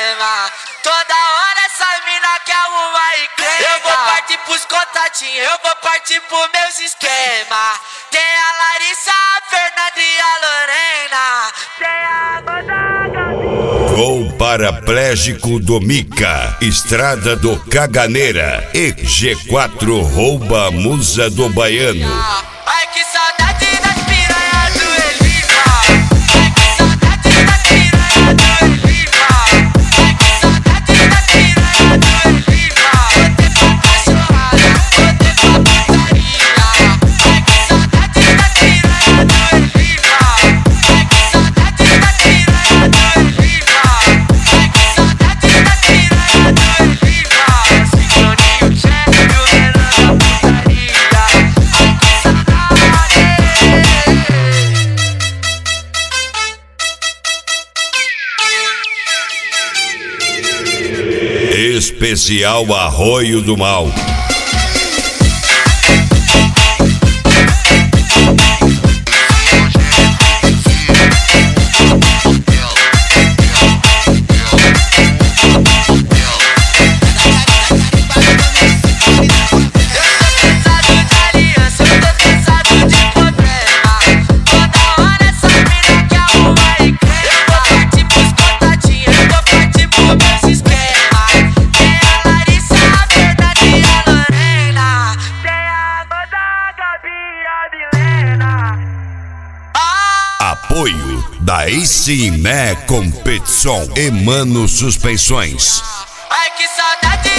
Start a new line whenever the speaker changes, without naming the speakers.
esquema. Toda hora essa mina quer arrumar encrenca. Eu vou partir pros contatinhos, eu vou partir pros meus esquema. Tem a Larissa, a Fernanda e a Lorena. Tem a água da Gabi.
Gol paraplégico do Mica, Estrada do Caganeira e G4 rouba a musa do baiano.
Ai que saudade das piranhas do Eliva. Ai que saudade das piranhas do Eliva. Ai que saudade das piranhas do Eliva. Botei pra cachorrada, botei pra putaria. Ai que saudade das piranhas do Eliva. Ai que saudade das piranhas do Eliva. Ai que saudade das piranhas do Eliva. Sincroninho chefe, o menor da putaria.
Especial Arroio do Mal. Apoio da Iciné Competição e Mano Suspensões.
Ai que saudade